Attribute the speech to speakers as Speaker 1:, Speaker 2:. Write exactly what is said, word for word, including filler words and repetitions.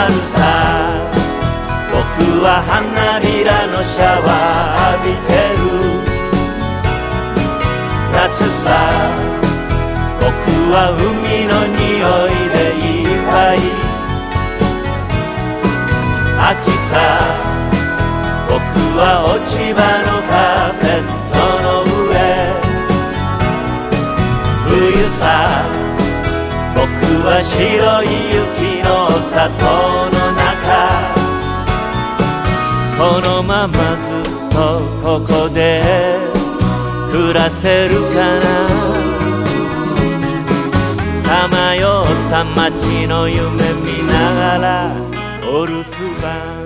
Speaker 1: 春さ、僕は花びらのシャワー浴びてる。夏さ、僕は海の匂いでいっぱい。秋さ、僕は落ち葉のカーペットの上。冬さ、僕は白い雪の里の中。このままずっとここで暮らせるかな。さまよった街の夢見ながらお留守番。